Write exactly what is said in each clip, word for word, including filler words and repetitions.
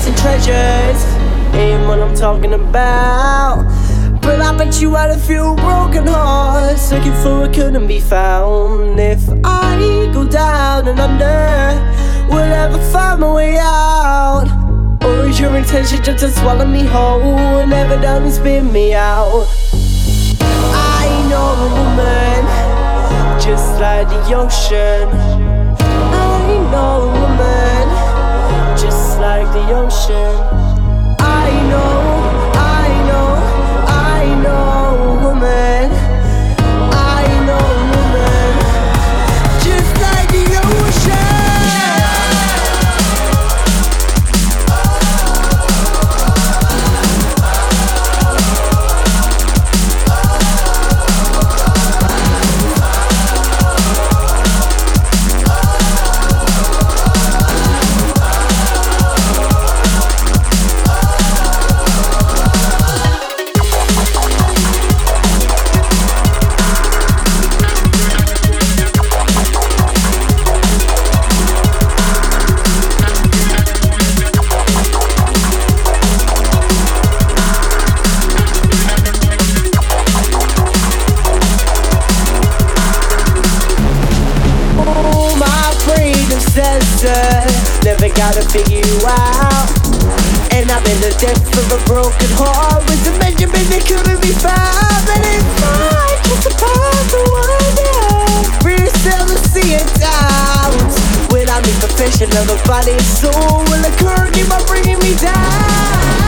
chasing treasures ain't what I'm talking about. But I bet you had a few broken hearts looking for what couldn't be found. If I go down and under, will I ever find my way out? Or is your intention just to swallow me whole, never down and spin me out? I know a woman just like the ocean. I know a woman just like the ocean. I know, I know, I know a woman. I know a woman just like the ocean. Never gotta figure you out. And I've been the depth of a broken heart with the measurement that couldn't be found. And it's fine, just about to wonder. Really seldom see it out. When I'm imperfection of the body and soul, will occur keep on bringing me down.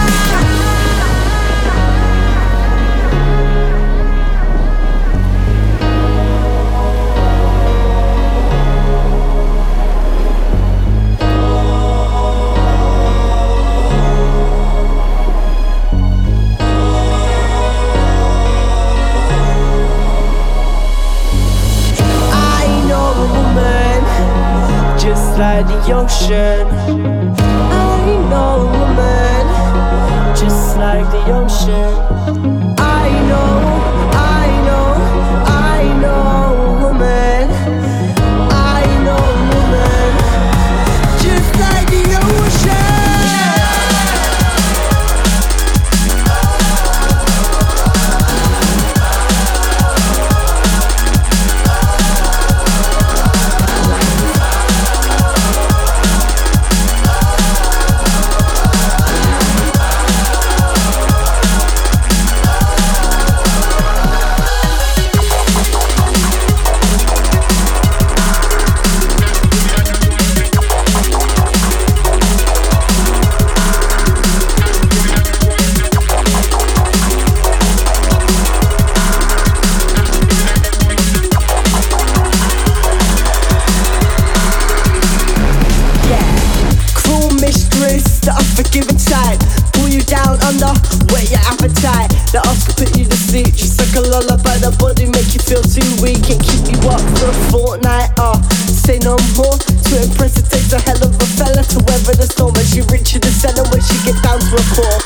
Just like the ocean. I know a woman just like the ocean. I know, I know, I know a woman. I know a woman just like the ocean. Unforgiving type, pull you down under, whet your appetite. The Oscar put you to sleep, just like a lullaby. The body make you feel too weak and keep you up for a fortnight. Uh, say no more, to impress it takes a hell of a fella to weather the storm. As you reach the center when she get down to a core.